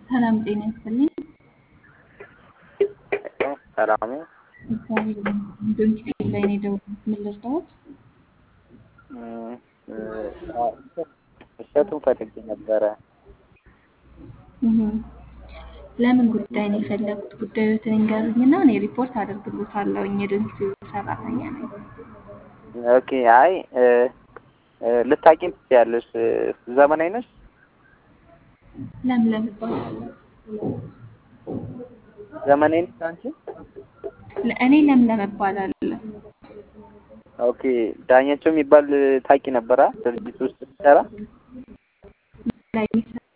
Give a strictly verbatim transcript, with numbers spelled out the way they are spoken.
ሰላም ጤና ይስጥልኝ። ሰላም እግዚአብሔር ይመስገን። ዶንኪ ላይ ነው የደወልኩት። ምን ልርዳዎት? እሸቱን ፈልጌ ነበረ። እህ ለምን ጉዳይ ነው የፈለጉት? ጉዳዮትን እንገሩኝና እኔ ሪፖርት አደርግልዎታለሁ። የዶንኪ ሰራተኛ ነኝ። ኦኬ። አይ ልታቂም ትችያለሽ። ዘመናዊ ነሽ? ለምለም እባላለሁ። ዘመናዊ ነሽ አንቺ? እኔ ለምለም እባላለሁ። ኦኬ። ዳኛቸው የሚባል ታቂ ነበራ ድርጅት ውስጥ ሲሰራ? ላይ